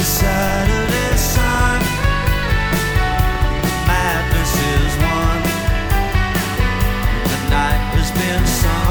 Saturday sun. Madness is won. The night has been sung.